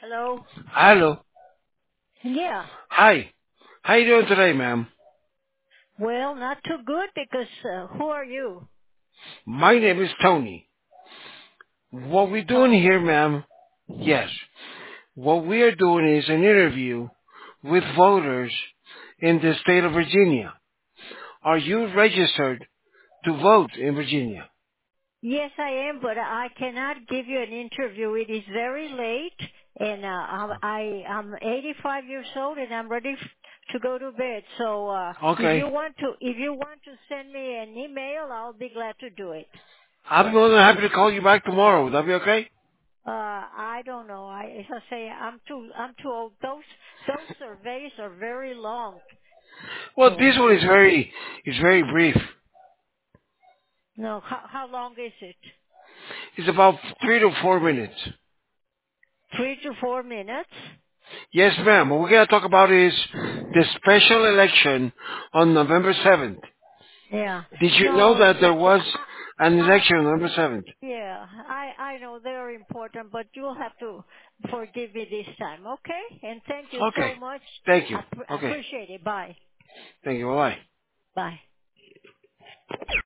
Hello? Hello. Yeah. Hi. How you doing today, ma'am? Well, not too good because who are you? My name is Tony. What we're doing Tony. here, ma'am, yes. What we are doing is an interview with voters in the state of Virginia. Are you registered to vote in Virginia? Yes, I am, but I cannot give you an interview. It is very late, and I'm 85 years old, and I'm ready to go to bed. So Okay. if you want to send me an email, I'll be glad to do it. I'm more than happy to call you back tomorrow. Would that be okay? I don't know. As I say, I'm too old. Those surveys are very long. Well, So this one is very brief. no, how long is it? It's about 3 to 4 minutes. 3 to 4 minutes. Yes, ma'am. What we're going to talk about is the special election on November 7th. Yeah. Did you know No, that there was an I, election on November 7th? yeah, I know they're important, but you'll have to forgive me this time, okay? And thank you Okay. so much. Thank you. I Okay. appreciate it. Bye. Thank you. Bye-bye. Bye.